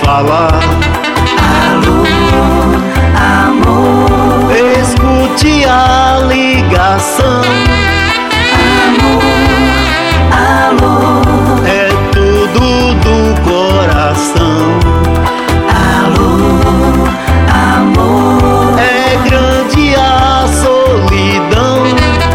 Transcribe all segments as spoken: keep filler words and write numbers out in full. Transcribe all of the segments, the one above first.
falar. Alô, amor, escute a ligação. Amor, alô, é tudo do coração. Alô, amor, é grande a solidão.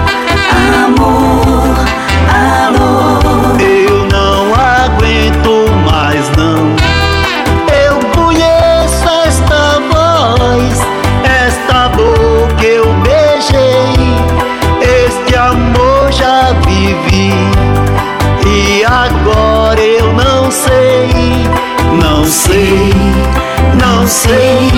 Amor, alô, eu não aguento mais não. Eu conheço esta voz, esta boca eu beijei, este amor já vivi e agora eu não sei, não sei, não sei